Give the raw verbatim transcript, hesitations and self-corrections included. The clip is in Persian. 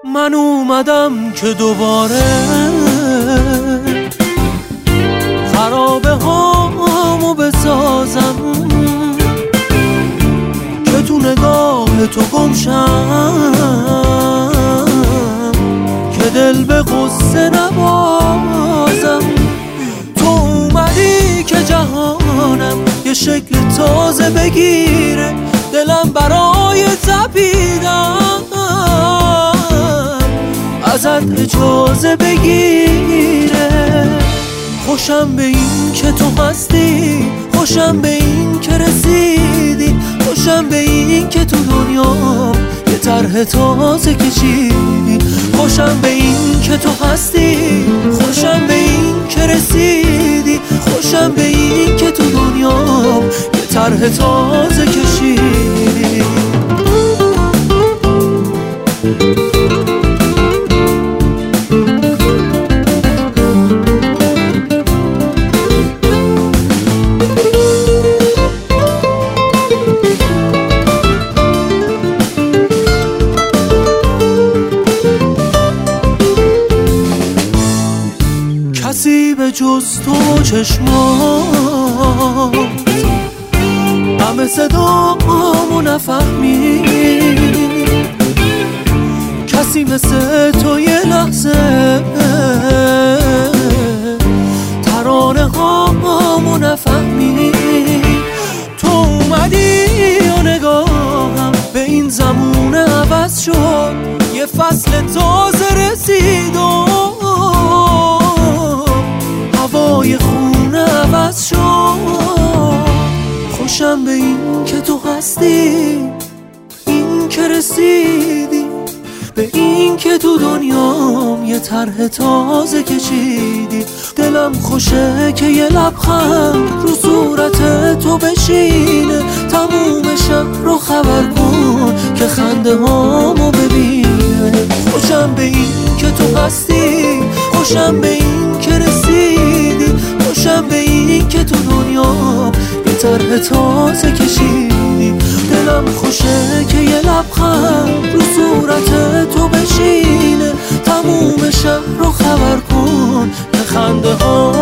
من اومدم که دوباره خرابه هامو بسازم، که تو نگاه تو گمشم، که دل به غصه نبازم. تو اومدی که جهانم یه شکل تازه بگیره، دلم برای تپیدن ازت اجازه بگیره. خوشم به این که تو هستی، خوشم به این که رسیدی، خوشم به این که تو دنیا یه طرح تازه کشیدی. خوشم به این که تو هستی، خوشم به این که رسیدی، خوشم به این که تو دنیا یه طرح تازه کشیدی. کسی به جز تو چشمات همه صدامو نفهمید، کسی مثل تو یه لحظه ترانه هامو نفهمید. تو اومدی و نگاهم به این زمونه عوض شد، یه فصل تازه رسید و هوای خونه عوض شد. خوشم به این که تو هستی، این که رسیدی، به این که تو دنیام یه طرح تازه کشیدی. دلم خوشه که یه لبخند رو صورت تو بشینه، تموم شهر رو خبر کن که خنده هامو ببینه. خوشم به این که تو هستی، خوشم به این که رسیدی، خوشم به این که تو دنیا یه طرح تازه کشیدی. دلم خوشه که یه لبخند رو صورت تو بشینه، تموم شهر رو خبر کن که خنده ها